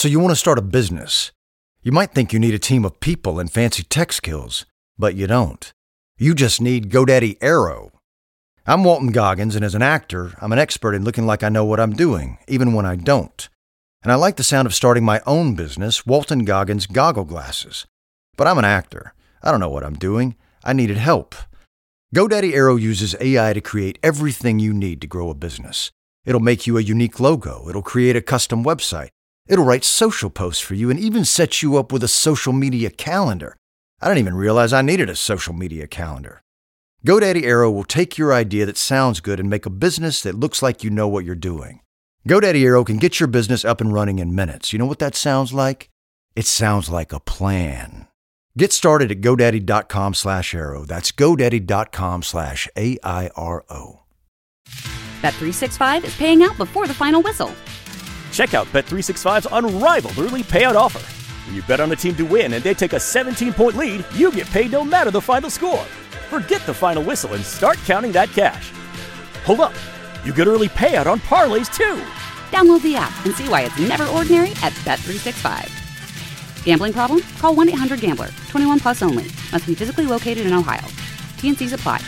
So you want to start a business. You might think you need a team of people and fancy tech skills, but you don't. You just need GoDaddy Aero. I'm Walton Goggins, and as an actor, I'm an expert in looking like I know what I'm doing, even when I don't. And I like the sound of starting my own business, Walton Goggins Goggle Glasses. But I'm an actor. I don't know what I'm doing. I needed help. GoDaddy Aero uses AI to create everything you need to grow a business. It'll make you a unique logo. It'll create a custom website. It'll write social posts for you and even set you up with a social media calendar. I didn't even realize I needed a social media calendar. GoDaddy Aero will take your idea that sounds good and make a business that looks like you know what you're doing. GoDaddy Aero can get your business up and running in minutes. You know what that sounds like? It sounds like a plan. Get started at GoDaddy.com/Aero. That's GoDaddy.com/AIRO. Bet365 is paying out before the final whistle. Check out Bet365's unrivaled early payout offer. When you bet on a team to win and they take a 17-point lead, you get paid no matter the final score. Forget the final whistle and start counting that cash. Hold up. You get early payout on parlays, too. Download the app and see why it's never ordinary at Bet365. Gambling problem? Call 1-800-GAMBLER. 21 plus only. Must be physically located in Ohio. T&Cs apply.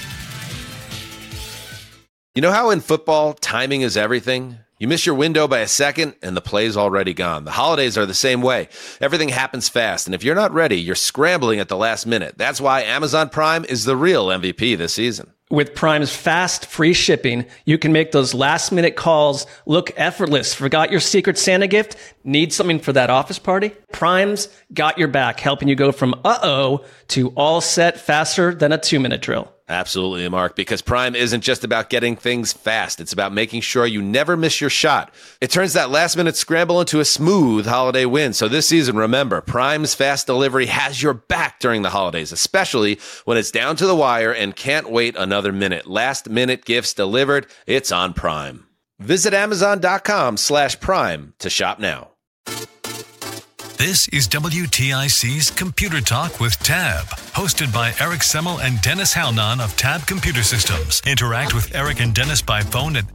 You know how in football, timing is everything? You miss your window by a second, and the play's already gone. The holidays are the same way. Everything happens fast, and if you're not ready, you're scrambling at the last minute. That's why Amazon Prime is the real MVP this season. With Prime's fast, free shipping, you can make those last-minute calls look effortless. Forgot your Secret Santa gift? Need something for that office party? Prime's got your back, helping you go from uh-oh to all set faster than a 2-minute drill. Absolutely, Mark, because Prime isn't just about getting things fast. It's about making sure you never miss your shot. It turns that last-minute scramble into a smooth holiday win. So this season, remember, Prime's fast delivery has your back during the holidays, especially when it's down to the wire and can't wait another minute. Last-minute gifts delivered, it's on Prime. Visit Amazon.com/Prime to shop now. This is WTIC's Computer Talk with Tab, hosted by Eric Semmel and Dennis Halnon of Tab Computer Systems. Interact with Eric and Dennis by phone at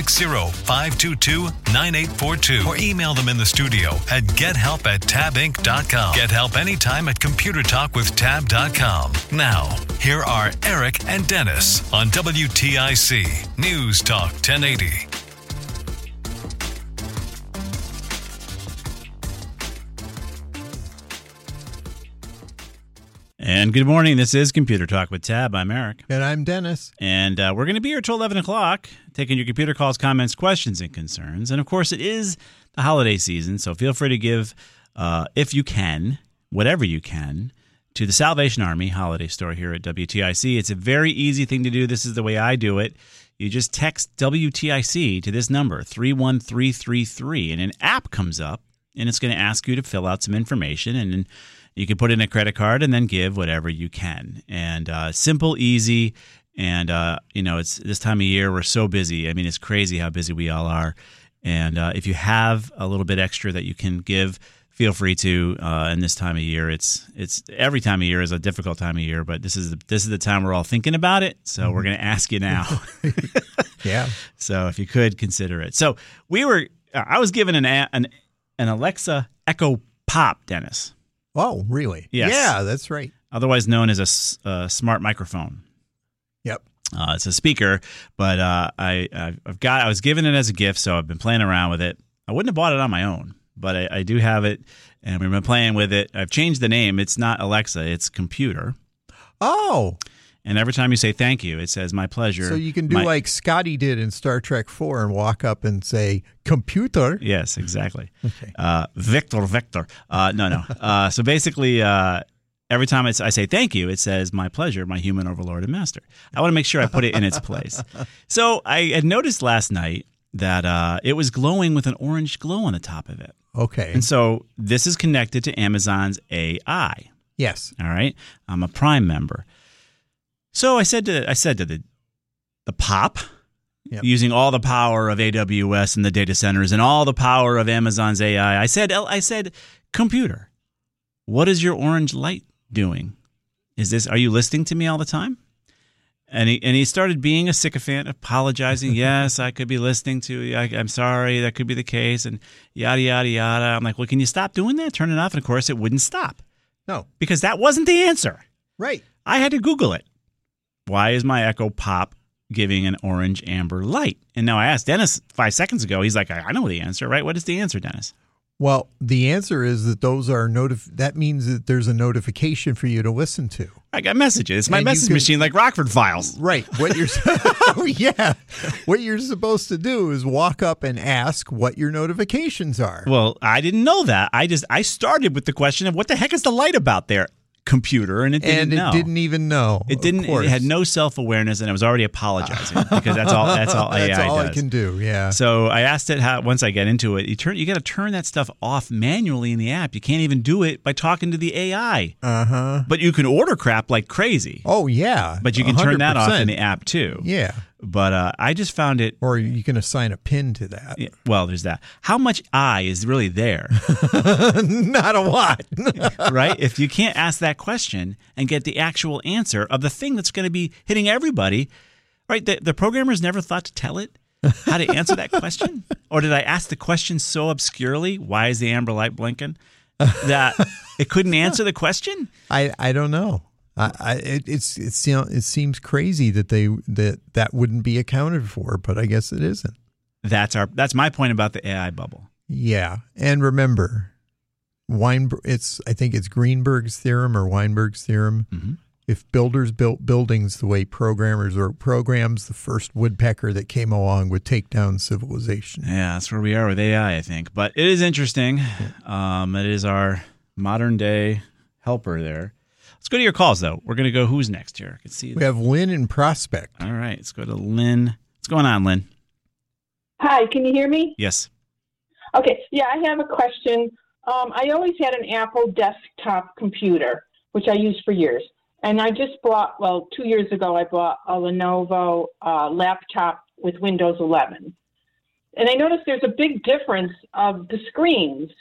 860-522-9842 or email them in the studio at gethelp@tabinc.com. Get help anytime at computertalkwithtab.com. Now, here are Eric and Dennis on WTIC News Talk 1080. And good morning. This is Computer Talk with Tab. I'm Eric. And I'm Dennis. And we're going to be here till 11 o'clock, taking your computer calls, comments, questions, and concerns. And, of course, it is the holiday season, so feel free to give, if you can, whatever you can, to the Salvation Army holiday store here at WTIC. It's a very easy thing to do. This is the way I do it. You just text WTIC to this number, 31333, and an app comes up, and it's going to ask you to fill out some information, and then you can put in a credit card and then give whatever you can. And simple, easy, and it's this time of year we're so busy. I mean, it's crazy how busy we all are. And if you have a little bit extra that you can give, feel free to. In this time of year, it's every time of year is a difficult time of year, but this is the time we're all thinking about it. So we're going to ask you now. Yeah. So if you could consider it. So I was given an Alexa Echo Pop, Dennis. Oh, really? Yes. Yeah, that's right. Otherwise known as a smart microphone. Yep. It's a speaker, but I was given it as a gift, so I've been playing around with it. I wouldn't have bought it on my own, but I do have it, and we've been playing with it. I've changed the name. It's not Alexa. It's Computer. Oh. And every time you say thank you, it says my pleasure. So you can do like Scotty did in Star Trek 4 and walk up and say, computer. Yes, exactly. Okay. Victor. No. So basically, every time I say thank you, it says my pleasure, my human overlord and master. I want to make sure I put it in its place. So I had noticed last night that it was glowing with an orange glow on the top of it. Okay. And so this is connected to Amazon's AI. Yes. All right. I'm a Prime member. So I said to the Pop, yep, using all the power of AWS and the data centers and all the power of Amazon's AI, I said, computer, what is your orange light doing? Are you listening to me all the time? And he started being a sycophant, apologizing. Yes, I could be listening to you. I'm sorry, that could be the case, and yada, yada, yada. I'm like, well, can you stop doing that? Turn it off. And, of course, it wouldn't stop. No. Because that wasn't the answer. Right. I had to Google it. Why is my Echo Pop giving an orange amber light? And now I asked Dennis 5 seconds ago. He's like, I know the answer, right? What is the answer, Dennis? Well, the answer is that those are that means that there's a notification for you to listen to. I got messages. It's my message machine like Rockford Files. Right. What you're What you're supposed to do is walk up and ask what your notifications are. Well, I didn't know that. I started with the question of what the heck is the light about there, computer, and it didn't know. It didn't even know. It didn't. It had no self-awareness, and it was already apologizing because that's all AI That's all does. it can do. Yeah. So I asked it how. Once I get into it, you got to turn that stuff off manually in the app. You can't even do it by talking to the AI. But you can order crap like crazy. Oh yeah. But you can turn that off 100%. in the app too. Yeah. But I just found it. Or you can assign a pin to that. Yeah, well, there's that. How much I is really there? Not a lot. Right? If you can't ask that question and get the actual answer of the thing that's going to be hitting everybody, right? The programmers never thought to tell it how to answer that question? Or did I ask the question so obscurely, why is the amber light blinking, that it couldn't answer the question? I don't know. It seems crazy that that wouldn't be accounted for, but I guess it isn't. That's my point about the AI bubble. Yeah, and remember, I think it's Greenberg's theorem or Weinberg's theorem. Mm-hmm. If builders built buildings the way programmers wrote programs, the first woodpecker that came along would take down civilization. Yeah, that's where we are with AI, I think. But it is interesting. It is our modern day helper there. Let's go to your calls, though. We're going to go who's next here. I can see we have Lynn in Prospect. All right, let's go to Lynn. What's going on, Lynn? Hi, can you hear me? Yes. Okay, yeah, I have a question. I always had an Apple desktop computer, which I used for years. And I just bought, 2 years ago, I bought a Lenovo laptop with Windows 11. And I noticed there's a big difference of the screens.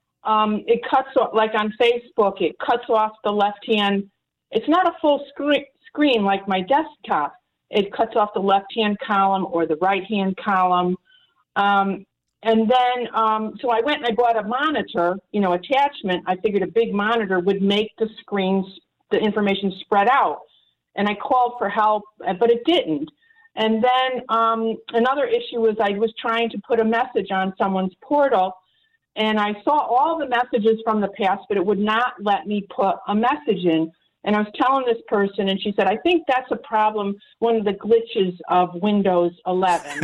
It cuts off, like on Facebook, it cuts off the left-hand. It's not a full screen like my desktop. It cuts off the left-hand column or the right-hand column. And then, so I went and I bought a monitor, attachment. I figured a big monitor would make the the information spread out. And I called for help, but it didn't. And then another issue was I was trying to put a message on someone's portal, and I saw all the messages from the past, but it would not let me put a message in. And I was telling this person, and she said, I think that's a problem, one of the glitches of Windows 11.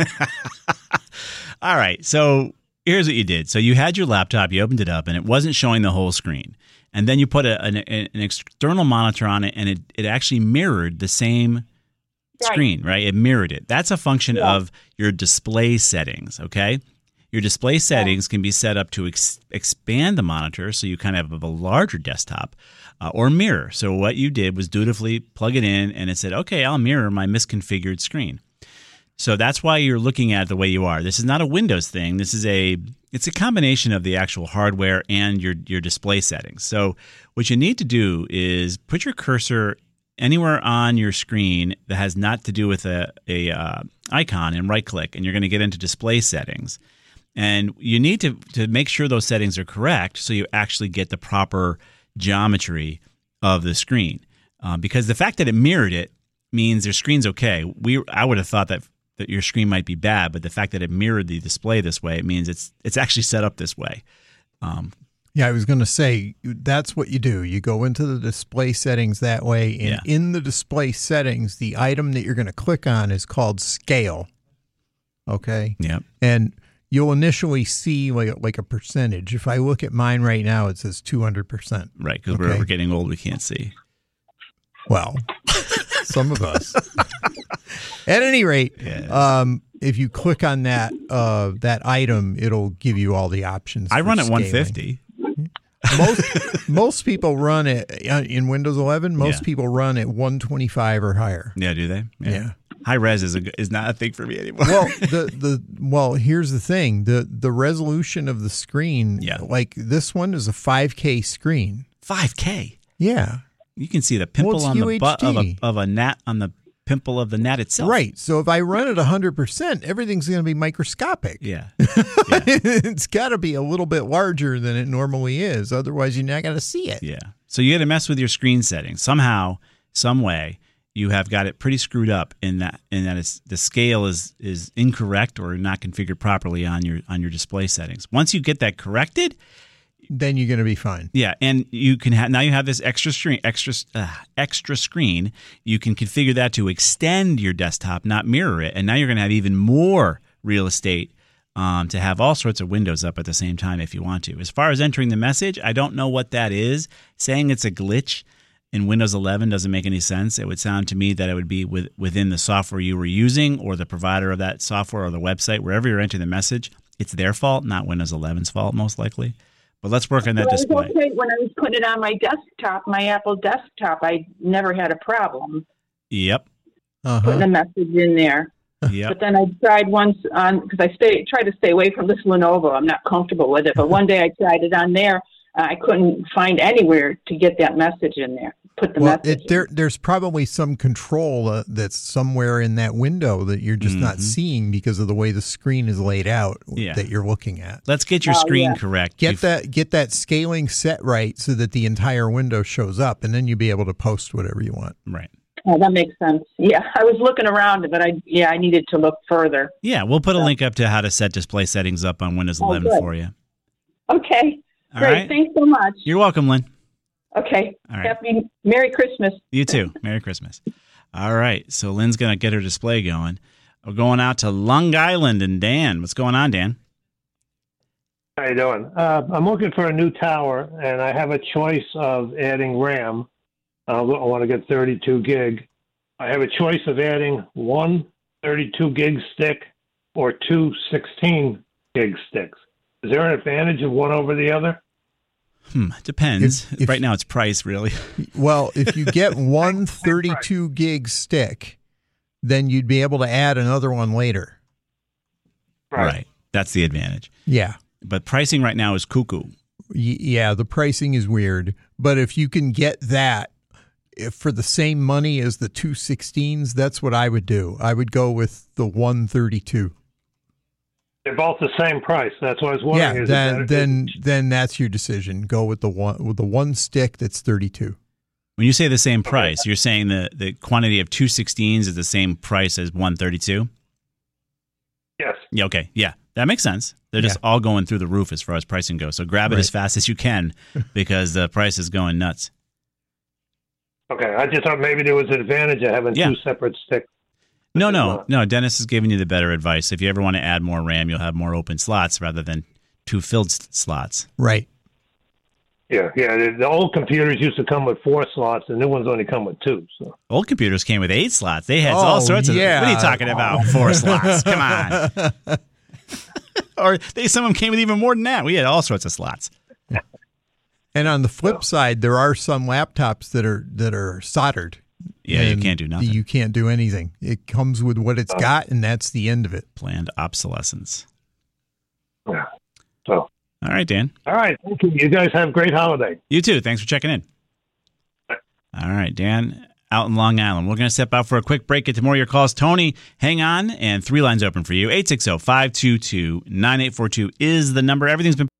All right. So here's what you did. So you had your laptop, you opened it up, and it wasn't showing the whole screen. And then you put an external monitor on it, and it actually mirrored the same screen, right? It mirrored it. That's a function of your display settings, okay? Your display settings can be set up to expand the monitor so you kind of have a larger desktop or mirror. So what you did was dutifully plug it in, and it said, okay, I'll mirror my misconfigured screen. So that's why you're looking at it the way you are. This is not a Windows thing. This is it's a combination of the actual hardware and your display settings. So what you need to do is put your cursor anywhere on your screen that has not to do with a icon and right click, and you're going to get into display settings. And you need to make sure those settings are correct so you actually get the proper geometry of the screen. Because the fact that it mirrored it means your screen's okay. I would have thought that your screen might be bad, but the fact that it mirrored the display this way, it means it's actually set up this way. Yeah, I was going to say, that's what you do. You go into the display settings that way, and in the display settings, the item that you're going to click on is called Scale. Okay? Yep. And you'll initially see like a percentage. If I look at mine right now, it says 200%. Right, because we're getting old, we can't see. Well, some of us. At any rate, if you click on that item, it'll give you all the options. I run at scaling. 150. Most people run it in Windows 11. Most people run at 125 or higher. Yeah, do they? Yeah. High res is not a thing for me anymore. Well, here's the thing: the resolution of the screen. Yeah. Like this one is a 5K screen. 5K. Yeah. You can see the pimple on the butt of a gnat on the pimple of the gnat itself. Right. So if I run it 100%, everything's going to be microscopic. Yeah. It's got to be a little bit larger than it normally is. Otherwise, you're not going to see it. Yeah. So you got to mess with your screen settings somehow, some way. You have got it pretty screwed up in that the scale is incorrect or not configured properly on your display settings. Once you get that corrected, then you're going to be fine. Yeah, and you can now you have this extra screen. You can configure that to extend your desktop, not mirror it, and now you're going to have even more real estate to have all sorts of windows up at the same time if you want to. As far as entering the message, I don't know what that is. Saying it's a glitch in Windows 11 doesn't make any sense. It would sound to me that it would be within the software you were using or the provider of that software or the website, wherever you're entering the message. It's their fault, not Windows 11's fault, most likely. But let's work on that display. Okay. When I was putting it on my desktop, my Apple desktop, I never had a problem. Yep. Putting a message in there. Yep. But then I tried once on, because I try to stay away from this Lenovo. I'm not comfortable with it. But one day I tried it on there. I couldn't find anywhere to get that message in there. Put the message. There's probably some control that's somewhere in that window that you're just not seeing because of the way the screen is laid out that you're looking at. Let's get your screen correct. Get that scaling set right so that the entire window shows up, and then you'll be able to post whatever you want. Right. Oh, that makes sense. Yeah, I was looking around, but I needed to look further. Yeah, we'll put a link up to how to set display settings up on Windows 11 for you. Okay. All Great. right. Thanks so much. You're welcome, Lynn. Okay. All right. Happy Merry Christmas. You too. Merry Christmas. All right. So Lynn's going to get her display going. We're going out to Long Island and Dan. What's going on, Dan? How you doing? I'm looking for a new tower, and I have a choice of adding RAM. I want to get 32 gig. I have a choice of adding one 32 gig stick or two 16 gig sticks. Is there an advantage of one over the other? Depends. Right now it's price, really. Well, if you get one 32 gig stick, then you'd be able to add another one later. Right. That's the advantage. Yeah. But pricing right now is cuckoo. Yeah, the pricing is weird. But if you can get that for the same money as the two 16s, that's what I would do. I would go with the 132. They're both the same price. That's what I was wondering. Yeah, then that's your decision. Go with the one stick that's 32. When you say the same price, you're saying the quantity of two 16s is the same price as 132? Yes. Yeah. Okay. Yeah, that makes sense. They're just all going through the roof as far as pricing goes. So grab it as fast as you can because the price is going nuts. Okay. I just thought maybe there was an advantage of having two separate sticks. No. Dennis is giving you the better advice. If you ever want to add more RAM, you'll have more open slots rather than two filled slots. Right. Yeah. The old computers used to come with 4 slots. The new ones only come with 2. So. Old computers came with 8 slots. They had all sorts of. What are you talking about? 4 slots? Come on. Or some of them came with even more than that. We had all sorts of slots. And on the flip side, there are some laptops that are soldered. Yeah, you can't do nothing. You can't do anything. It comes with what it's got, and that's the end of it. Planned obsolescence. Yeah. So. All right, Dan. All right. Thank you. You guys have a great holiday. You too. Thanks for checking in. All right, Dan, out in Long Island. We're going to step out for a quick break. Get to more of your calls. Tony, hang on, and 3 lines open for you. 860-522-9842 is the number. Everything's been...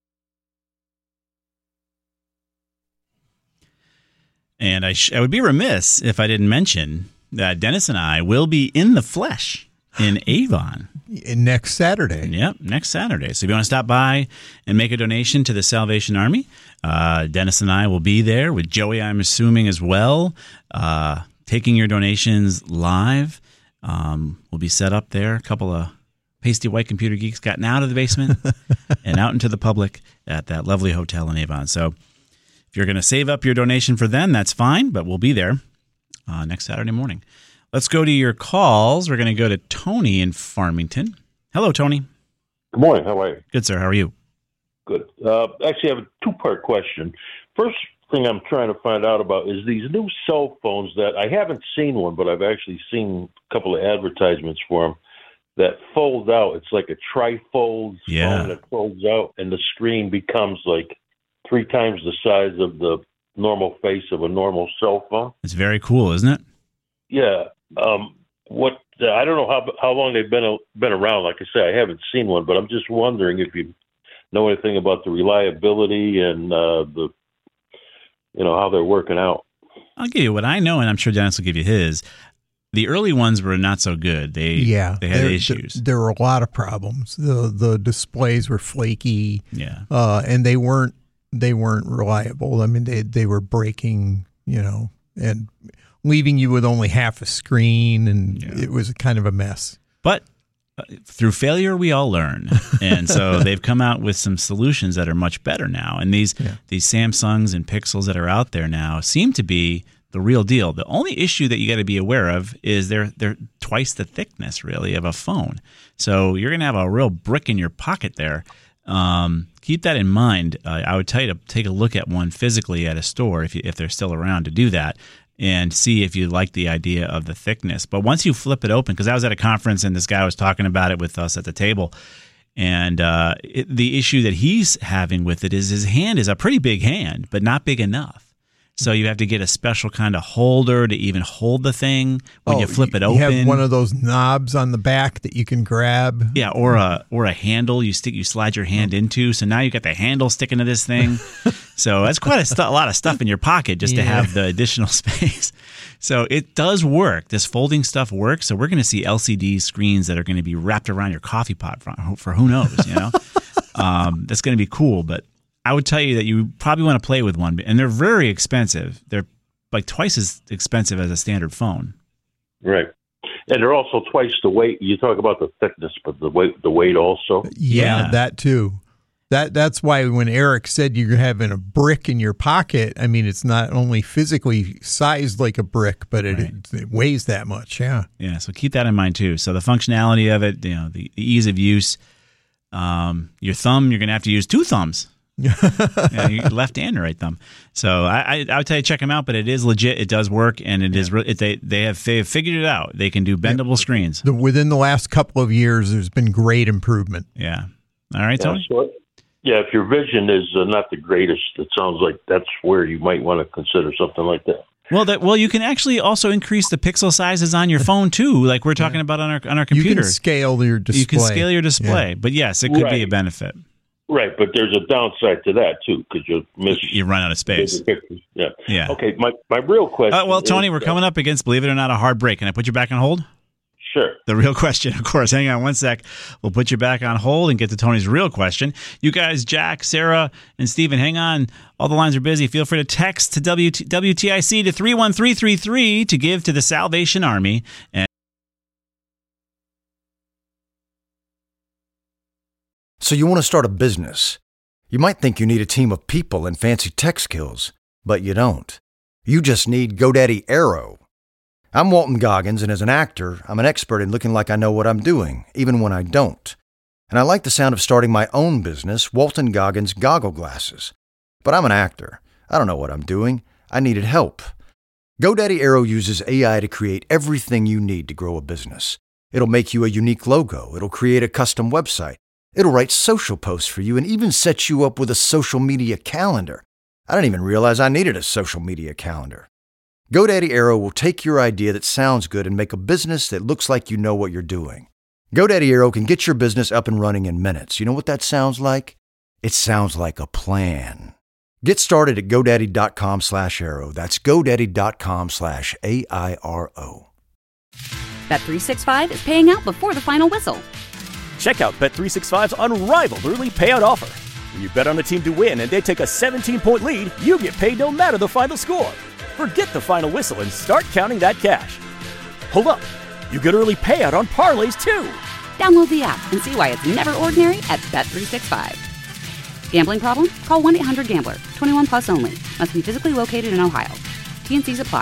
And I would be remiss if I didn't mention that Dennis and I will be in the flesh in Avon. Next Saturday. Yep, next Saturday. So if you want to stop by and make a donation to the Salvation Army, Dennis and I will be there with Joey, I'm assuming, as well, taking your donations live. We'll be set up there. A couple of pasty white computer geeks gotten out of the basement and out into the public at that lovely hotel in Avon. So if you're going to save up your donation for then, that's fine, but we'll be there next Saturday morning. Let's go to your calls. We're going to go to Tony in Farmington. Hello, Tony. Good morning. How are you? Good, sir. How are you? Good. Actually, I have a 2-part question. First thing I'm trying to find out about is these new cell phones that I haven't seen one, but I've actually seen a couple of advertisements for them that fold out. It's like a trifold phone that folds out, and the screen becomes like 3 times the size of the normal face of a normal cell phone. It's very cool, isn't it? Yeah. what I don't know how long they've been around. Like I say, I haven't seen one, but I'm just wondering if you know anything about the reliability and how they're working out. I'll give you what I know, and I'm sure Dennis will give you his. The early ones were not so good. They had issues. There were a lot of problems. The displays were flaky. Yeah. And they weren't reliable. I mean, they were breaking, and leaving you with only half a screen, and it was kind of a mess. But through failure, we all learn. And so they've come out with some solutions that are much better now. And these Samsungs and Pixels that are out there now seem to be the real deal. The only issue that you got to be aware of is they're twice the thickness, really, of a phone. So you're going to have a real brick in your pocket there. Keep that in mind. I would tell you to take a look at one physically at a store if they're still around to do that, and see if you like the idea of the thickness. But once you flip it open, because I was at a conference and this guy was talking about it with us at the table, and the issue that he's having with it is his hand is a pretty big hand, but not big enough. So you have to get a special kind of holder to even hold the thing when you flip it open. You have one of those knobs on the back that you can grab. Yeah, or a handle you slide your hand into. So now you got the handle sticking to this thing. So that's quite a lot of stuff in your pocket just to have the additional space. So it does work. This folding stuff works. So we're going to see LCD screens that are going to be wrapped around your coffee pot for who knows, That's going to be cool, but I would tell you that you probably want to play with one, and they're very expensive. They're like twice as expensive as a standard phone. Right. And they're also twice the weight. You talk about the thickness, but the weight also. Yeah, that too. That's why when Eric said you're having a brick in your pocket, I mean, it's not only physically sized like a brick, but it weighs that much. Yeah. Yeah. So keep that in mind too. So the functionality of it, the ease of use, your thumb, you're going to have to use two thumbs. Left and right thumb. So I would tell you check them out, but it is legit. It does work, and it is. They have figured it out. They can do bendable screens. Within the last couple of years, there's been great improvement. Yeah. All right, Tony. If your vision is not the greatest, it sounds like that's where you might want to consider something like that. Well, you can actually also increase the pixel sizes on your phone too, like we're talking about on our computer. You can scale your display. You can scale your display, but yes, it could be a benefit. Right, but there's a downside to that too, because you run out of space. Yeah. Okay, my real question. Well, Tony, we're coming up against, believe it or not, a hard break. Can I put you back on hold? Sure. The real question, of course. Hang on one sec. We'll put you back on hold and get to Tony's real question. You guys, Jack, Sarah, and Steven, hang on. All the lines are busy. Feel free to text to WTIC to 31333 to give to the Salvation Army. So you want to start a business. You might think you need a team of people and fancy tech skills, but you don't. You just need GoDaddy Aero. I'm Walton Goggins, and as an actor, I'm an expert in looking like I know what I'm doing, even when I don't. And I like the sound of starting my own business, Walton Goggins Goggle Glasses. But I'm an actor. I don't know what I'm doing. I needed help. GoDaddy Aero uses AI to create everything you need to grow a business. It'll make you a unique logo. It'll create a custom website. It'll write social posts for you and even set you up with a social media calendar. I didn't even realize I needed a social media calendar. GoDaddy Aero will take your idea that sounds good and make a business that looks like you know what you're doing. GoDaddy Aero can get your business up and running in minutes. You know what that sounds like? It sounds like a plan. Get started at GoDaddy.com/Aero. That's GoDaddy.com/AIRO. Bet365 is paying out before the final whistle. Check out Bet365's unrivaled early payout offer. When you bet on a team to win and they take a 17-point lead, you get paid no matter the final score. Forget the final whistle and start counting that cash. Hold up. You get early payout on parlays, too. Download the app and see why it's never ordinary at Bet365. Gambling problem? Call 1-800-GAMBLER. 21 plus only. Must be physically located in Ohio. T&Cs apply.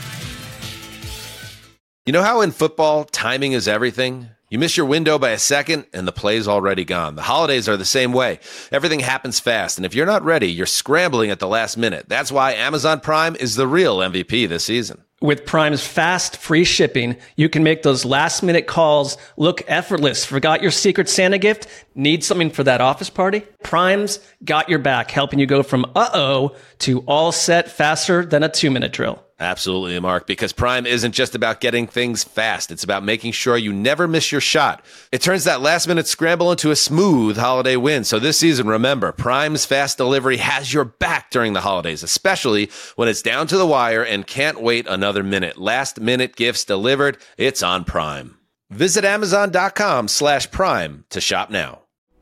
You know how in football, timing is everything? You miss your window by a second, and the play's already gone. The holidays are the same way. Everything happens fast, and if you're not ready, you're scrambling at the last minute. That's why Amazon Prime is the real MVP this season. With Prime's fast, free shipping, you can make those last-minute calls look effortless. Forgot your Secret Santa gift? Need something for that office party? Prime's got your back, helping you go from uh-oh to all set faster than a 2-minute drill. Absolutely, Mark, because Prime isn't just about getting things fast. It's about making sure you never miss your shot. It turns that last-minute scramble into a smooth holiday win. So this season, remember, Prime's fast delivery has your back during the holidays, especially when it's down to the wire and can't wait another minute. Last-minute gifts delivered, it's on Prime. Visit Amazon.com/Prime to shop now.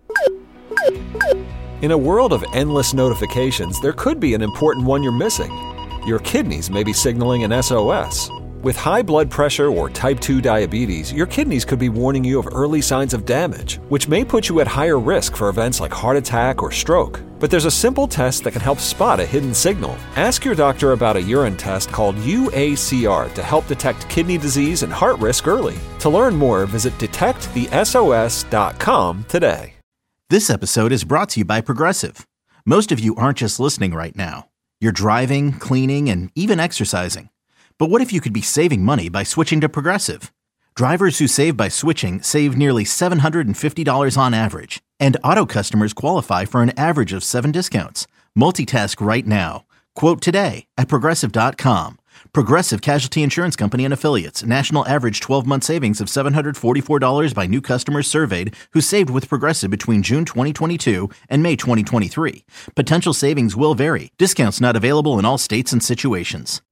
In a world of endless notifications, there could be an important one you're missing. Your kidneys may be signaling an SOS. With high blood pressure or type 2 diabetes, your kidneys could be warning you of early signs of damage, which may put you at higher risk for events like heart attack or stroke. But there's a simple test that can help spot a hidden signal. Ask your doctor about a urine test called UACR to help detect kidney disease and heart risk early. To learn more, visit detectthesos.com today. This episode is brought to you by Progressive. Most of you aren't just listening right now. You're driving, cleaning, and even exercising. But what if you could be saving money by switching to Progressive? Drivers who save by switching save nearly $750 on average. And auto customers qualify for an average of 7 discounts. Multitask right now. Quote today at Progressive.com. Progressive Casualty Insurance Company and Affiliates. National average 12-month savings of $744 by new customers surveyed who saved with Progressive between June 2022 and May 2023. Potential savings will vary. Discounts not available in all states and situations.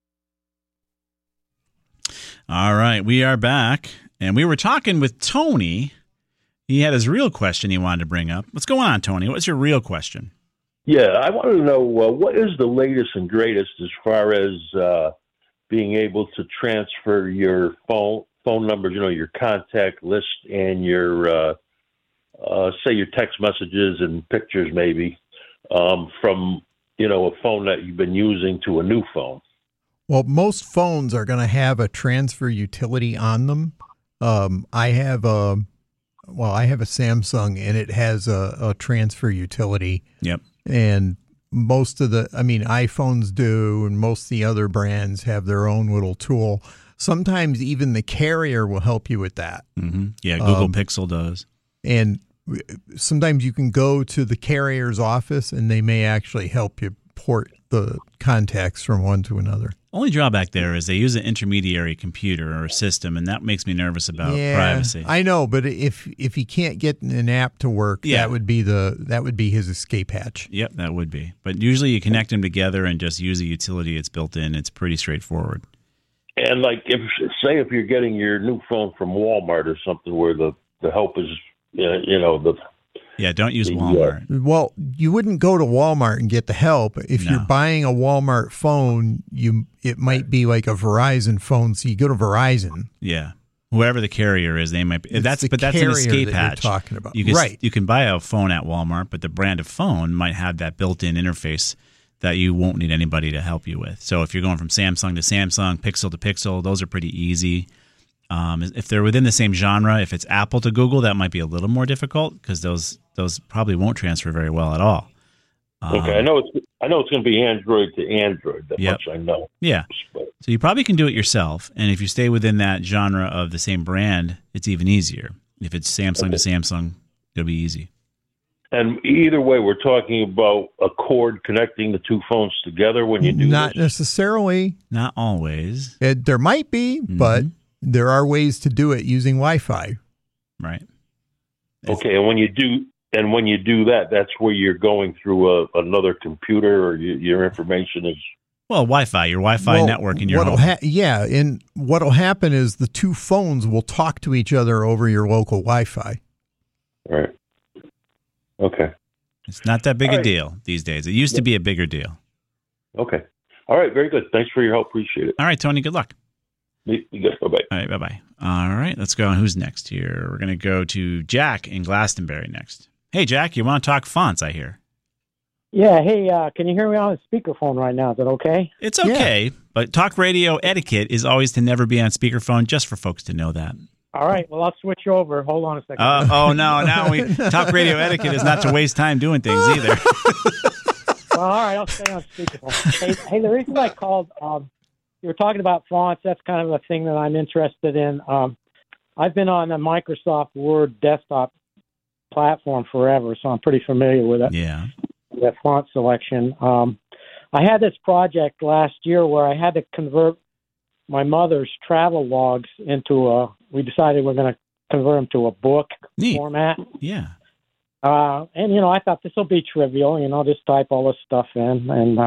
All right, we are back. And we were talking with Tony. He had his real question he wanted to bring up. What's going on, Tony? What's your real question? Yeah, I wanted to know what is the latest and greatest as far as being able to transfer your phone numbers, your contact list and your, say, your text messages and pictures maybe from, a phone that you've been using to a new phone. Well, most phones are going to have a transfer utility on them. I have a Samsung, and it has a transfer utility. Yep. And most of iPhones do, and most of the other brands have their own little tool. Sometimes even the carrier will help you with that. Mm-hmm. Yeah, Google Pixel does. And sometimes you can go to the carrier's office, and they may actually help you port the contacts from one to another. Only drawback there is they use an intermediary computer or a system, and that makes me nervous about privacy. I know, but if he can't get an app to work, that would be his escape hatch. Yep, that would be. But usually you connect them together and just use a utility it's built in. It's pretty straightforward. And like if you're getting your new phone from Walmart or something where the help is don't use Walmart. Well, you wouldn't go to Walmart and get the help. If you're buying a Walmart phone, it might be like a Verizon phone, so you go to Verizon. Yeah. Whoever the carrier is, they might be. That's an escape hatch. You're talking about. You can buy a phone at Walmart, but the brand of phone might have that built-in interface that you won't need anybody to help you with. So if you're going from Samsung to Samsung, Pixel to Pixel, those are pretty easy. If they're within the same genre, if it's Apple to Google, that might be a little more difficult because those probably won't transfer very well at all. Okay, I know it's going to be Android to Android. That much I know. Yeah, so you probably can do it yourself, and if you stay within that genre of the same brand, it's even easier. If it's Samsung to Samsung, it'll be easy. And either way, we're talking about a cord connecting the two phones together when you do Not necessarily. Not always. There might be, but there are ways to do it using Wi-Fi. Right. Okay, and when you do that, that's where you're going through another computer, or your information is. Well, Wi-Fi, your Wi-Fi network in your home. And what'll happen is the two phones will talk to each other over your local Wi-Fi. All right. Okay. It's not that big a deal these days. It used to be a bigger deal. Okay. All right. Very good. Thanks for your help. Appreciate it. All right, Tony. Good luck. You good. Bye-bye. All right. Bye-bye. All right. Let's go on. Who's next here? We're going to go to Jack in Glastonbury next. Hey, Jack, you want to talk fonts, I hear. Yeah. Hey, can you hear me on a speakerphone right now? Is that okay? It's okay. But talk radio etiquette is always to never be on speakerphone, just for folks to know that. All right. Well, I'll switch over. Hold on a second. No. Now talk radio etiquette is not to waste time doing things either. Well, all right. I'll stay on speakerphone. Hey, the reason I called, you were talking about fonts. That's kind of a thing that I'm interested in. I've been on the Microsoft Word desktop platform forever, so I'm pretty familiar with it. Yeah. That font selection. I had this project last year where I had to convert my mother's travel logs into we decided we're going to convert them to a book format. Yeah. And, I thought this will be trivial, just type all this stuff in. And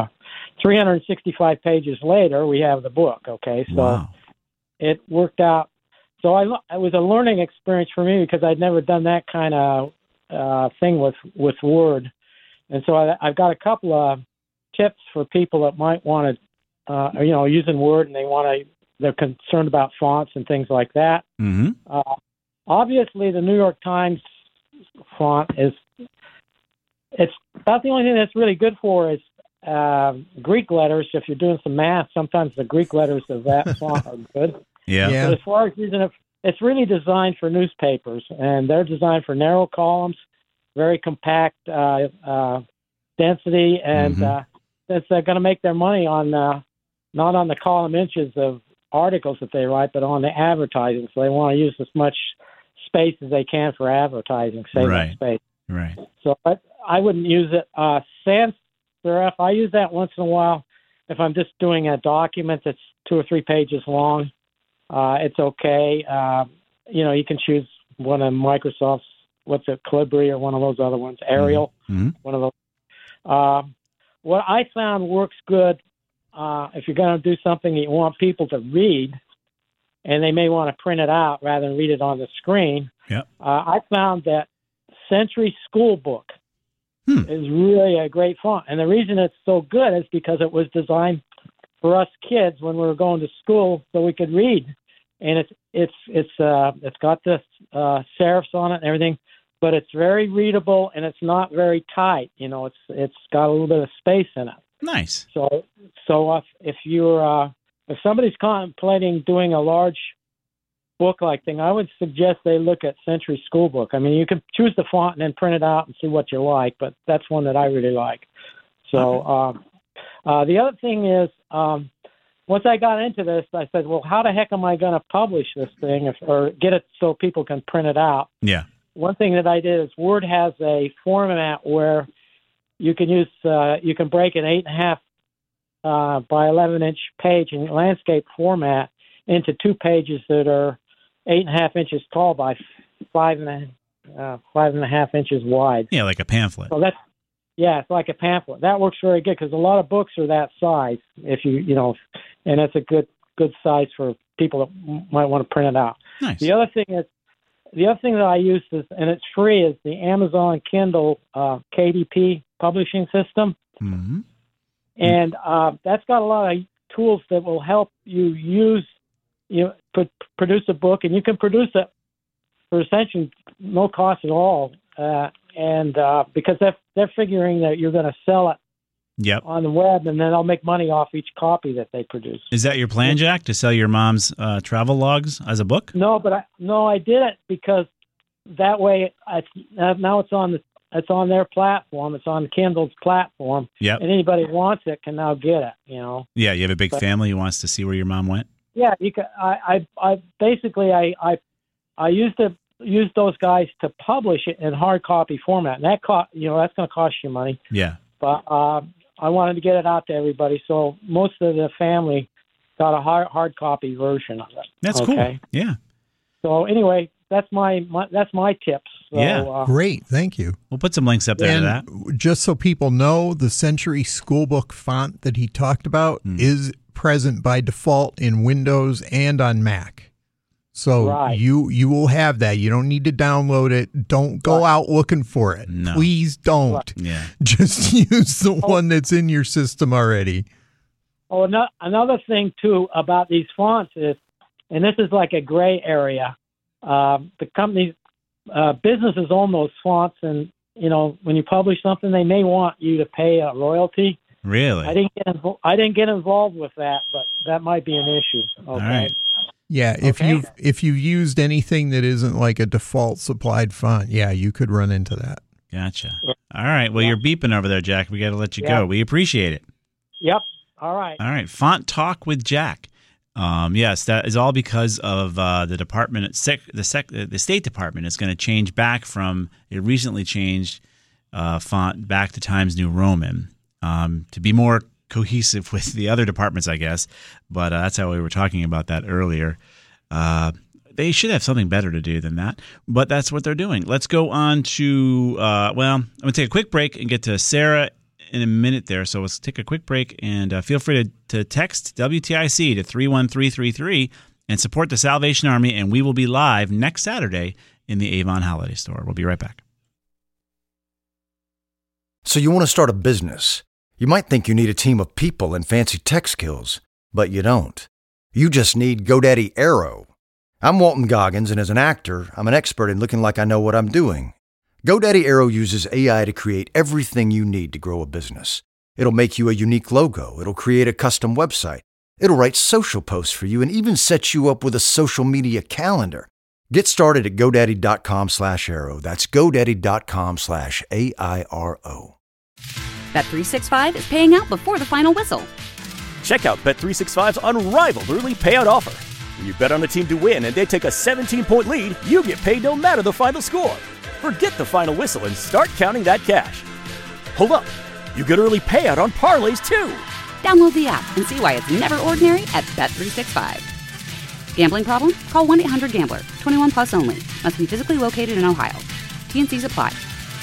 365 pages later, we have the book, okay? So it worked out. So it was a learning experience for me because I'd never done that kind of thing with Word. And so I've got a couple of tips for people that might want to, using Word and they're concerned about fonts and things like that. Mm-hmm. Obviously, the New York Times font it's about the only thing that's really good for is Greek letters. If you're doing some math, sometimes the Greek letters of that font are good. Yeah. But as far as using it, it's really designed for newspapers, and they're designed for narrow columns, very compact density, and since they're going to make their money on not on the column inches of articles that they write, but on the advertising. So they want to use as much space as they can for advertising, save that space. Right. So I wouldn't use it. Sans serif, I use that once in a while. If I'm just doing a document that's 2 or 3 pages long, it's okay. You can choose one of Microsoft's, Calibri or one of those other ones, Arial, one of those. What I found works good if you're going to do something that you want people to read, and they may want to print it out rather than read it on the screen. Yep. I found that Century School Book is really a great font. And the reason it's so good is because it was designed for us kids when we were going to school so we could read. And it's got the serifs on it and everything, but it's very readable and it's not very tight. It's got a little bit of space in it. Nice. So if somebody's contemplating doing a large book-like thing, I would suggest they look at Century School Book. I mean, you can choose the font and then print it out and see what you like, but that's one that I really like. So the other thing is, once I got into this, I said, well, how the heck am I going to publish this thing or get it so people can print it out? Yeah. One thing that I did is Word has a format where you can use you can break an 8.5 by 11-inch page in landscape format into 2 pages that are 8.5 inches tall by 5.5 inches wide. Yeah, like a pamphlet. So it's like a pamphlet. That works very good because a lot of books are that size. If and it's a good size for people that might want to print it out. Nice. The other thing that I use is, and it's free, is the Amazon Kindle KDP publishing system. Mm-hmm. And that's got a lot of tools that will help you produce a book, and you can produce it for essentially no cost at all. And because they're figuring that you're going to sell it on the web, and then they'll make money off each copy that they produce. Is that your plan, Jack, to sell your mom's travel logs as a book? No, but I did it because that way now it's on their platform. It's on Kindle's platform. Yep. And anybody who wants it can now get it, Yeah, you have a big family who wants to see where your mom went? Yeah, you can. I used those guys to publish it in hard copy format. And that's going to cost you money. Yeah. But I wanted to get it out to everybody, so most of the family got a hard copy version of it. That's cool. Yeah. So anyway, that's my tips. So, yeah. Great. Thank you. We'll put some links up there to that. Just so people know, the Century Schoolbook font that he talked about is present by default in Windows and on Mac. So you will have that. You don't need to download it. Don't go out looking for it. No. Please don't. Right. Yeah. Just use the one that's in your system already. Oh, another thing, too, about these fonts is, and this is like a gray area, the companies, businesses own those fonts, and, when you publish something, they may want you to pay a royalty. Really? I didn't get involved with that, but that might be an issue. Okay. All right. Yeah, if you've used anything that isn't like a default supplied font, you could run into that. Gotcha. All right. Well, you're beeping over there, Jack. We got to let you go. We appreciate it. Yep. All right. All right. Font Talk with Jack. Yes, that is all because of the department. The State Department is going to change back from a recently changed font back to Times New Roman to be more cohesive with the other departments, I guess. But that's how we were talking about that earlier. They should have something better to do than that, but that's what they're doing. Let's go on to, I'm going to take a quick break and get to Sarah in a minute there. So let's take a quick break, and feel free to text WTIC to 31333 and support the Salvation Army, and we will be live next Saturday in the Avon Holiday Store. We'll be right back. So you want to start a business. You might think you need a team of people and fancy tech skills, but you don't. You just need GoDaddy Aero. I'm Walton Goggins, and as an actor, I'm an expert in looking like I know what I'm doing. GoDaddy Aero uses AI to create everything you need to grow a business. It'll make you a unique logo. It'll create a custom website. It'll write social posts for you and even set you up with a social media calendar. Get started at GoDaddy.com/Aero. That's GoDaddy.com/AIRO. Bet365 is paying out before the final whistle. Check out Bet365's unrivaled early payout offer. When you bet on a team to win and they take a 17-point lead, you get paid no matter the final score. Forget the final whistle and start counting that cash. Hold up. You get early payout on parlays, too. Download the app and see why it's never ordinary at Bet365. Gambling problem? Call 1-800-GAMBLER. 21 plus only. Must be physically located in Ohio. T&Cs apply.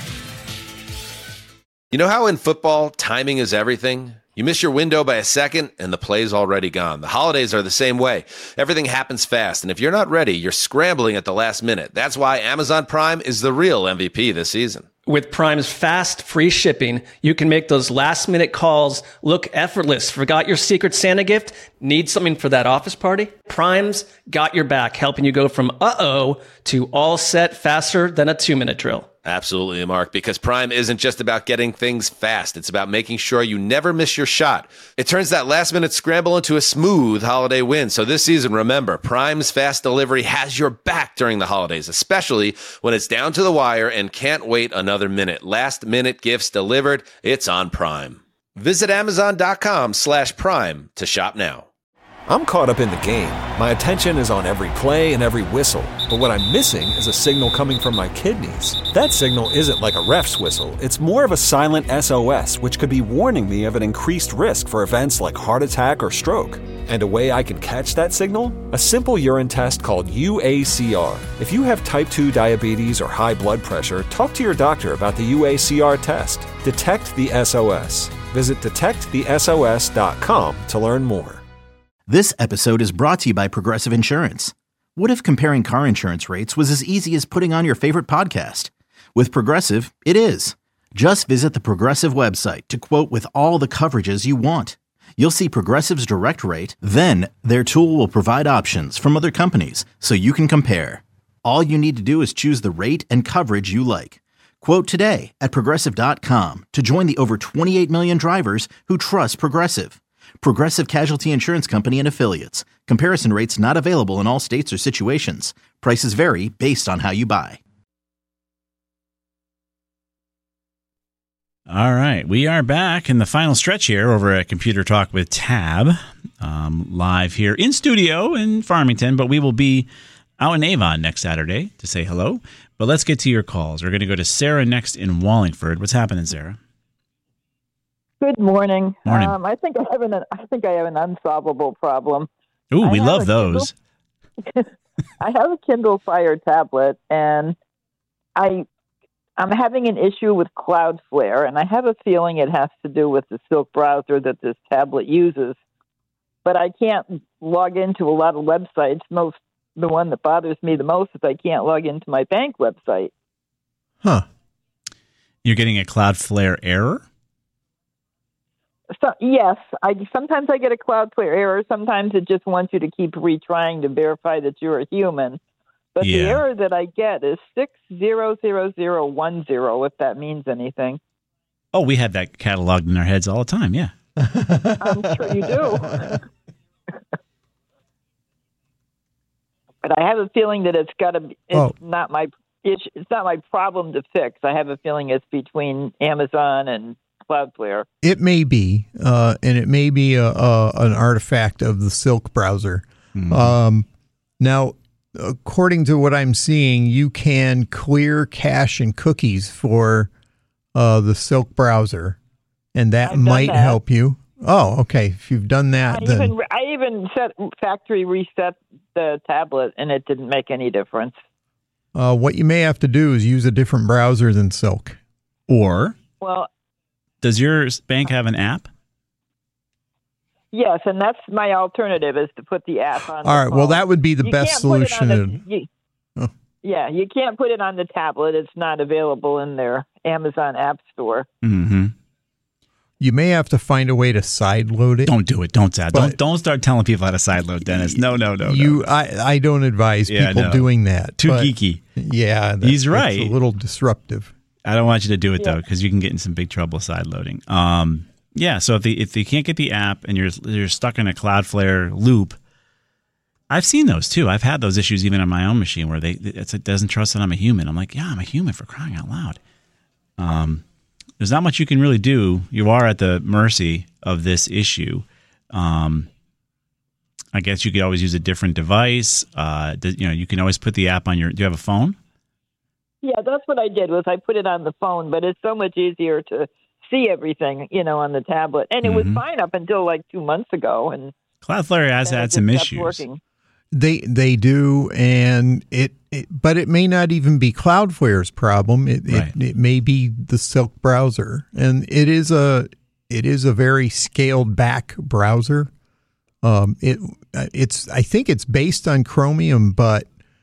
You know how in football, timing is everything? You miss your window by a second, and the play's already gone. The holidays are the same way. Everything happens fast, and if you're not ready, you're scrambling at the last minute. That's why Amazon Prime is the real MVP this season. With Prime's fast, free shipping, you can make those last-minute calls look effortless. Forgot your Secret Santa gift? Need something for that office party? Prime's got your back, helping you go from uh-oh to all set faster than a 2-minute drill. Absolutely, Mark, because Prime isn't just about getting things fast. It's about making sure you never miss your shot. It turns that last-minute scramble into a smooth holiday win. So this season, remember, Prime's fast delivery has your back during the holidays, especially when it's down to the wire and can't wait another minute. Last-minute gifts delivered, it's on Prime. Visit Amazon.com/Prime to shop now. I'm caught up in the game. My attention is on every play and every whistle. But what I'm missing is a signal coming from my kidneys. That signal isn't like a ref's whistle. It's more of a silent SOS, which could be warning me of an increased risk for events like heart attack or stroke. And a way I can catch that signal? A simple urine test called UACR. If you have type 2 diabetes or high blood pressure, talk to your doctor about the UACR test. Detect the SOS. Visit detectthesos.com to learn more. This episode is brought to you by Progressive Insurance. What if comparing car insurance rates was as easy as putting on your favorite podcast? With Progressive, it is. Just visit the Progressive website to quote with all the coverages you want. You'll see Progressive's direct rate, then their tool will provide options from other companies so you can compare. All you need to do is choose the rate and coverage you like. Quote today at Progressive.com to join the over 28 million drivers who trust Progressive. Progressive Casualty Insurance Company and Affiliates. Comparison rates not available in all states or situations. Prices vary based on how you buy. All right. We are back in the final stretch here over at Computer Talk with Tab. Live here in studio in Farmington, but we will be out in Avon next Saturday to say hello. But let's get to your calls. We're going to go to Sarah next in Wallingford. What's happening, Sarah? Good morning. Morning. I think I have an unsolvable problem. Ooh, we love those. I have a Kindle Fire tablet, and I'm having an issue with Cloudflare, and I have a feeling it has to do with the Silk browser that this tablet uses. But I can't log into a lot of websites. The one that bothers me the most is I can't log into my bank website. Huh. You're getting a Cloudflare error? So, yes, sometimes I get a Cloudflare error. Sometimes it just wants you to keep retrying to verify that you're a human. But the error that I get is 600010, if that means anything. Oh, we have that cataloged in our heads all the time, yeah. I'm sure you do. But I have a feeling that it's not my issue. It's not my problem to fix. I have a feeling it's between Amazon and Cloudflare. It may be, and it may be an artifact of the Silk browser. Mm-hmm. Now, according to what I'm seeing, you can clear cache and cookies for the Silk browser, and that might help you. Oh, okay. If you've done that, then I even factory reset the tablet, and it didn't make any difference. what you may have to do is use a different browser than Silk. Or, well, does your bank have an app? Yes, and that's my alternative, is to put the app on. All right. Well, that would be the best solution. Yeah, you can't put it on the tablet. It's not available in their Amazon App Store. Mm-hmm. You may have to find a way to sideload it. Don't do it. Don't start telling people how to sideload, Dennis. No. I don't advise people doing that. Too geeky. Yeah, he's right. It's a little disruptive. I don't want you to do it though, because you can get in some big trouble sideloading. Yeah. So if you can't get the app and you're stuck in a Cloudflare loop, I've seen those too. I've had those issues even on my own machine where it doesn't trust that I'm a human. I'm like, yeah, I'm a human, for crying out loud. There's not much you can really do. You are at the mercy of this issue. I guess you could always use a different device. You can always put the app on your. Do you have a phone? Yeah, that's what I did. Was I put it on the phone, but it's so much easier to see everything, on the tablet, and it was fine up until like 2 months ago. And Cloudflare has had some issues. Working. They do, and but it may not even be Cloudflare's problem. It may be the Silk browser, and it is a very scaled back browser. I think it's based on Chromium, but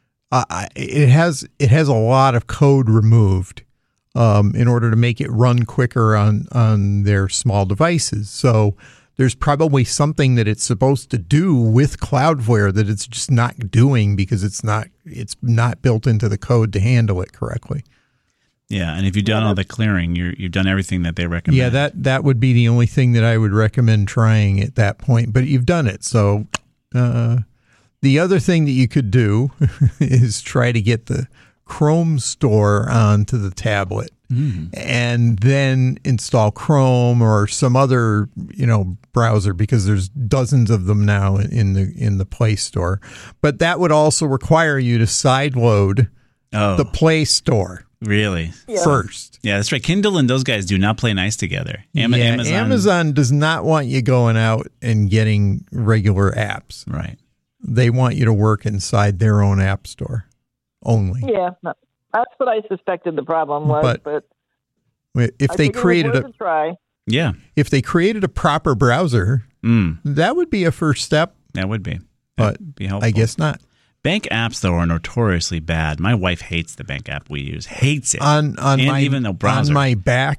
it has a lot of code removed in order to make it run quicker on their small devices. So there's probably something that it's supposed to do with Cloudflare that it's just not doing because it's not built into the code to handle it correctly. Yeah, and if you've done all the clearing, you've done everything that they recommend. Yeah, that would be the only thing that I would recommend trying at that point. But you've done it, so the other thing that you could do is try to get the Chrome store onto the tablet. And then install Chrome or some other, browser, because there's dozens of them now in the Play Store. But that would also require you to sideload the Play Store. Really? First. Yeah, that's right. Kindle and those guys do not play nice together. Amazon does not want you going out and getting regular apps. Right. They want you to work inside their own app store only. Yeah. That's what I suspected the problem was, but if they created if they created a proper browser, that would be a first step. That would be. But be helpful. I guess not. Bank apps, though, are notoriously bad. My wife hates the bank app we use. Hates it. On my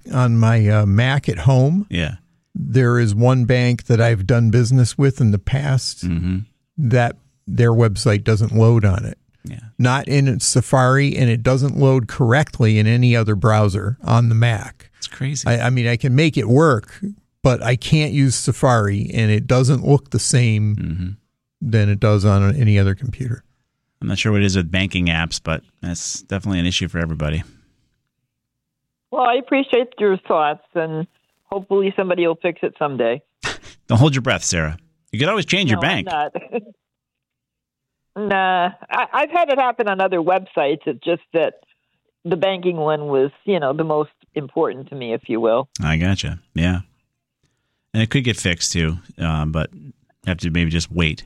Mac at home. Yeah. There is one bank that I've done business with in the past that their website doesn't load on it. Yeah. Not in Safari, and it doesn't load correctly in any other browser on the Mac. It's crazy. I mean, I can make it work, but I can't use Safari, and it doesn't look the same than it does on any other computer. I'm not sure what it is with banking apps, but that's definitely an issue for everybody. Well, I appreciate your thoughts, and hopefully somebody will fix it someday. Don't hold your breath, Sarah. You could always change your bank. I'm not. Nah, I've had it happen on other websites. It's just that the banking one was, the most important to me, if you will. I gotcha. Yeah. And it could get fixed too, but you have to maybe just wait.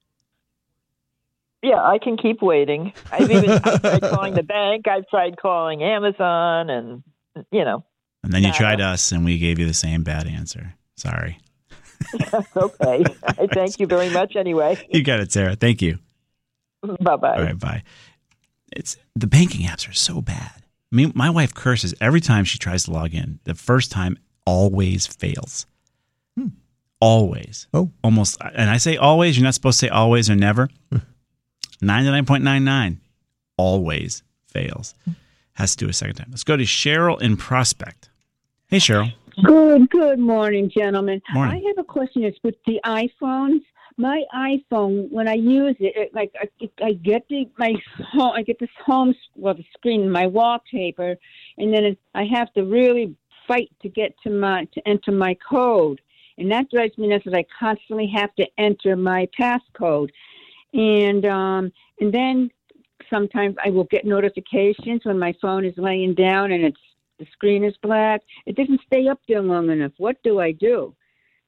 Yeah, I can keep waiting. I've tried calling the bank. I've tried calling Amazon, and And then you tried us, and we gave you the same bad answer. Sorry. That's okay. I thank you very much anyway. You got it, Sarah. Thank you. Bye-bye. All right, bye. The banking apps are so bad. I mean, my wife curses every time she tries to log in. The first time always fails. Always. Oh. Almost. And I say always. You're not supposed to say always or never. 99.99 always fails. Has to do a second time. Let's go to Cheryl in Prospect. Hey, Cheryl. Good morning, gentlemen. Morning. I have a question. It's with the iPhones. My iPhone, when I use it, I get the screen, my wallpaper, and then I have to really fight to get to enter my code, and that drives me nuts. That I constantly have to enter my passcode, and then sometimes I will get notifications when my phone is laying down and the screen is black. It doesn't stay up there long enough. What do I do?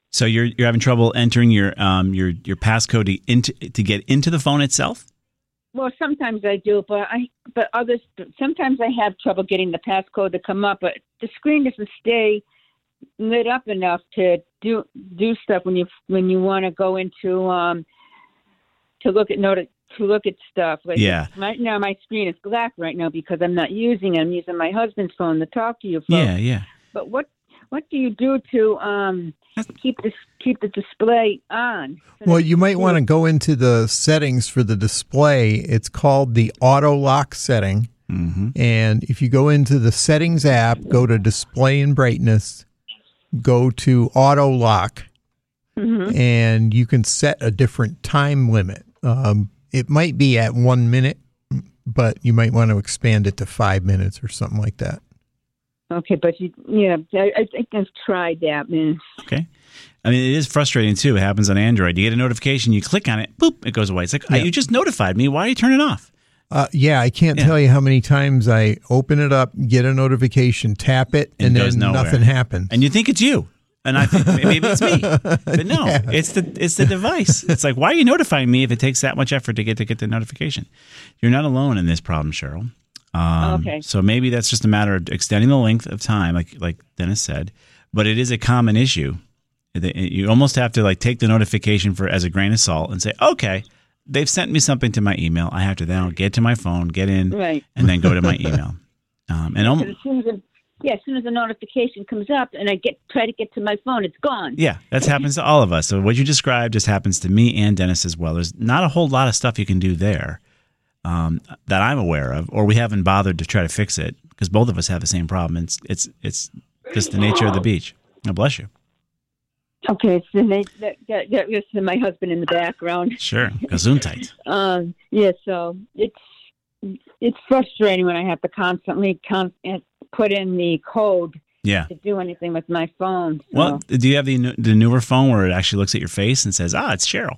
So you're having trouble entering your passcode to get into the phone itself? Well, sometimes I do, but sometimes I have trouble getting the passcode to come up, but the screen doesn't stay lit up enough to do stuff when you want to go into to look at stuff. Like right now, my screen is black right now because I'm not using it. I'm using my husband's phone to talk to you folks. Yeah. But what do you do to keep the display on? Well, you might want to go into the settings for the display. It's called the auto lock setting. Mm-hmm. And if you go into the settings app, go to display and brightness, go to auto lock, and you can set a different time limit. It might be at 1 minute, but you might want to expand it to 5 minutes or something like that. Okay, but I think I've tried that, man. Okay. I mean, it is frustrating, too. It happens on Android. You get a notification, you click on it, boop, it goes away. It's like, you just notified me. Why are you turning it off? I can't tell you how many times I open it up, get a notification, tap it, and then nothing happens. And you think it's you. And I think maybe it's me. But no, it's the device. It's like, why are you notifying me if it takes that much effort to get the notification? You're not alone in this problem, Cheryl. Okay. So maybe that's just a matter of extending the length of time, like Dennis said. But it is a common issue. You almost have to take the notification as a grain of salt and say, okay, they've sent me something to my email. I have to then get to my phone, get in, and then go to my email. As soon as the notification comes up and I try to get to my phone, it's gone. Yeah, that happens to all of us. So what you described just happens to me and Dennis as well. There's not a whole lot of stuff you can do there that I'm aware of, or we haven't bothered to try to fix it because both of us have the same problem. It's just the nature of the beach. Oh, bless you. Okay, it's my husband in the background. Sure, gesundheit. So it's frustrating when I have to constantly put in the code to do anything with my phone. So. Well, do you have the newer phone where it actually looks at your face and says, it's Cheryl?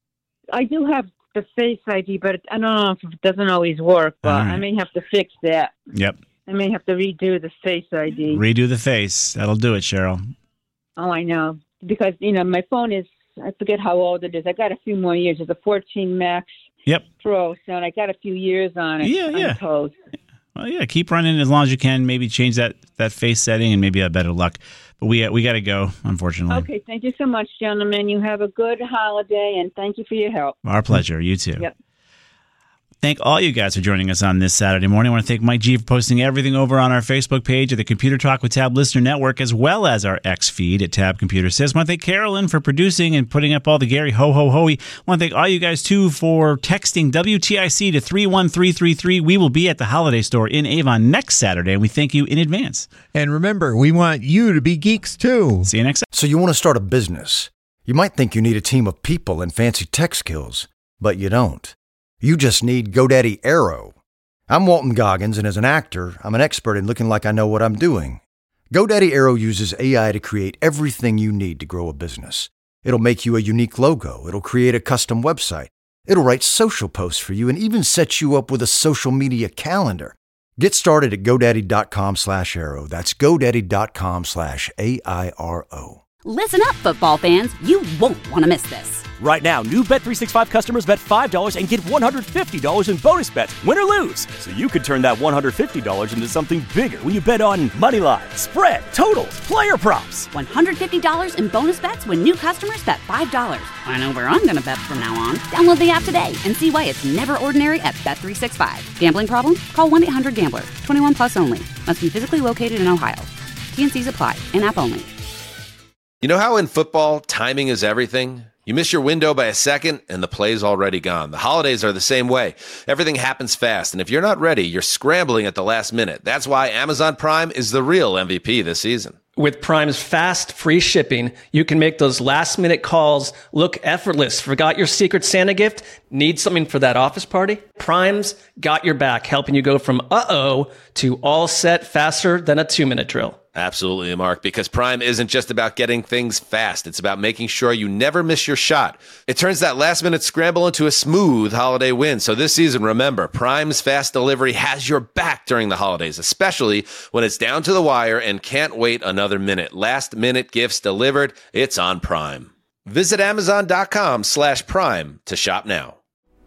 I do have the Face ID, but I don't know if it doesn't always work, but I may have to fix that. Yep. I may have to redo the Face ID. Redo the face. That'll do it, Cheryl. Oh, I know. Because, my phone is, I forget how old it is. I got a few more years. It's a 14 Max Pro, so I got a few years on it. Yeah. Well, yeah, keep running as long as you can. Maybe change that face setting and maybe have better luck. But we got to go, unfortunately. Okay, thank you so much, gentlemen. You have a good holiday, and thank you for your help. Our pleasure. You too. Yep. Thank all you guys for joining us on this Saturday morning. I want to thank Mike G for posting everything over on our Facebook page of the Computer Talk with Tab Listener Network, as well as our X feed at Tab Computer Says. I want to thank Carolyn for producing and putting up all the Gary ho-ho-ho-y. I want to thank all you guys, too, for texting WTIC to 31333. We will be at the Holiday Store in Avon next Saturday, and we thank you in advance. And remember, we want you to be geeks, too. See you next time. So you want to start a business. You might think you need a team of people and fancy tech skills, but you don't. You just need GoDaddy Aero. I'm Walton Goggins, and as an actor, I'm an expert in looking like I know what I'm doing. GoDaddy Aero uses AI to create everything you need to grow a business. It'll make you a unique logo. It'll create a custom website. It'll write social posts for you and even set you up with a social media calendar. Get started at GoDaddy.com/Aero. That's GoDaddy.com/AIRO. Listen up, football fans. You won't want to miss this. Right now, new Bet365 customers bet $5 and get $150 in bonus bets, win or lose. So you could turn that $150 into something bigger when you bet on money line, spread, totals, player props. $150 in bonus bets when new customers bet $5. I know where I'm going to bet from now on. Download the app today and see why it's never ordinary at Bet365. Gambling problem? Call 1-800-GAMBLER. 21 plus only. Must be physically located in Ohio. T&Cs apply. In-app only. You know how in football, timing is everything? You miss your window by a second, and the play's already gone. The holidays are the same way. Everything happens fast, and if you're not ready, you're scrambling at the last minute. That's why Amazon Prime is the real MVP this season. With Prime's fast, free shipping, you can make those last-minute calls look effortless. Forgot your Secret Santa gift? Need something for that office party? Prime's got your back, helping you go from uh-oh to all set faster than a 2-minute drill. Absolutely, Mark, because Prime isn't just about getting things fast. It's about making sure you never miss your shot. It turns that last-minute scramble into a smooth holiday win. So this season, remember, Prime's fast delivery has your back during the holidays, especially when it's down to the wire and can't wait another minute. Last-minute gifts delivered. It's on Prime. Visit Amazon.com/Prime to shop now.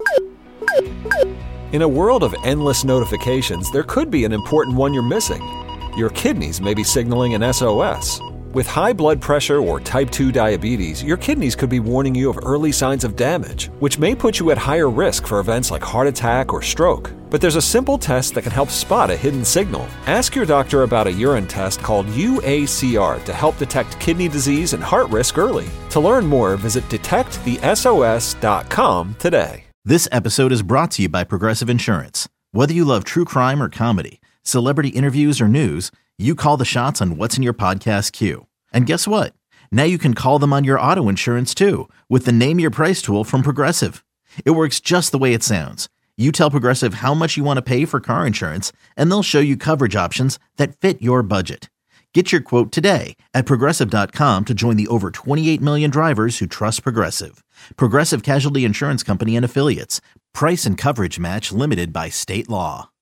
In a world of endless notifications, there could be an important one you're missing. Your kidneys may be signaling an SOS. With high blood pressure or type 2 diabetes, your kidneys could be warning you of early signs of damage, which may put you at higher risk for events like heart attack or stroke. But there's a simple test that can help spot a hidden signal. Ask your doctor about a urine test called UACR to help detect kidney disease and heart risk early. To learn more, visit detectthesos.com today. This episode is brought to you by Progressive Insurance. Whether you love true crime or comedy, celebrity interviews or news, you call the shots on what's in your podcast queue. And guess what? Now you can call them on your auto insurance too with the Name Your Price tool from Progressive. It works just the way it sounds. You tell Progressive how much you want to pay for car insurance, and they'll show you coverage options that fit your budget. Get your quote today at Progressive.com to join the over 28 million drivers who trust Progressive. Progressive Casualty Insurance Company and Affiliates. Price and coverage match limited by state law.